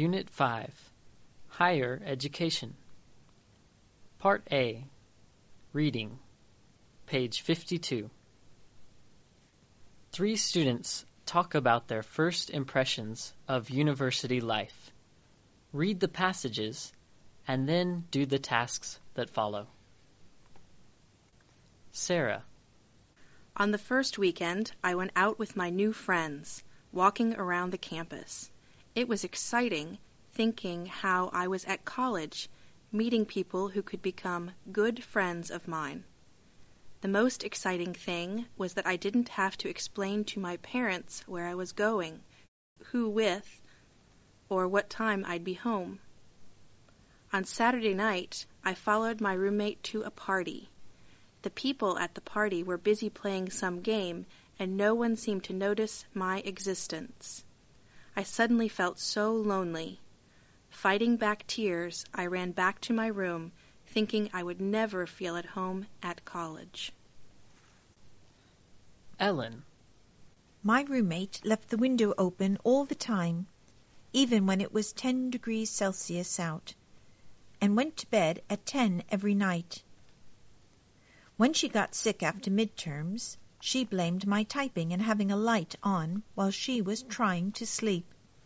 Unit 5, Higher Education. Part A, Reading, page 52. 3 students talk about their first impressions of university life. Read the passages and then do the tasks that follow. Sarah. On the first weekend, I went out with my new friends, walking around the campus. It was exciting, thinking how I was at college, meeting people who could become good friends of mine. The most exciting thing was that I didn't have to explain to my parents where I was going, who with, or what time I'd be home. On Saturday night, I followed my roommate to a party. The people at the party were busy playing some game, and no one seemed to notice my existence. I suddenly felt so lonely. Fighting back tears, I ran back to my room, thinking I would never feel at home at college. Ellen. My roommate left the window open all the time, even when it was 10 degrees Celsius out, and went to bed at 10 every night. When she got sick after midterms, she blamed my typing and having a light on while she was trying to sleep.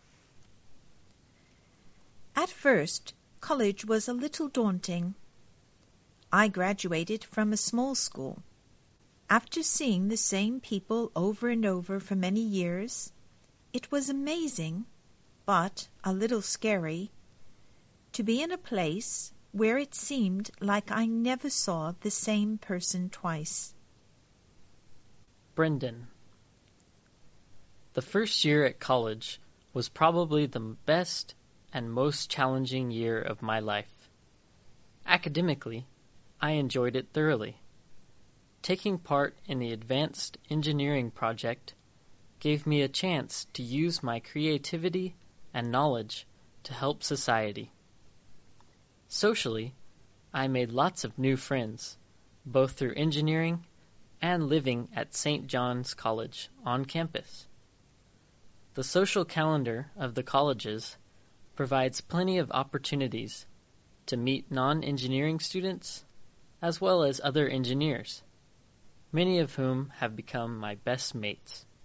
At first, college was a little daunting. I graduated from a small school. After seeing the same people over and over for many years, it was amazing, but a little scary, to be in a place where it seemed like I never saw the same person twice. Brendan. The first year at college was probably the best and most challenging year of my life. Academically, I enjoyed it thoroughly. Taking part in the Advanced Engineering project gave me a chance to use my creativity and knowledge to help society. Socially, I made lots of new friends, both through engineering and living at St. John's College on campus. The social calendar of the colleges provides plenty of opportunities to meet non-engineering students as well as other engineers, many of whom have become my best mates.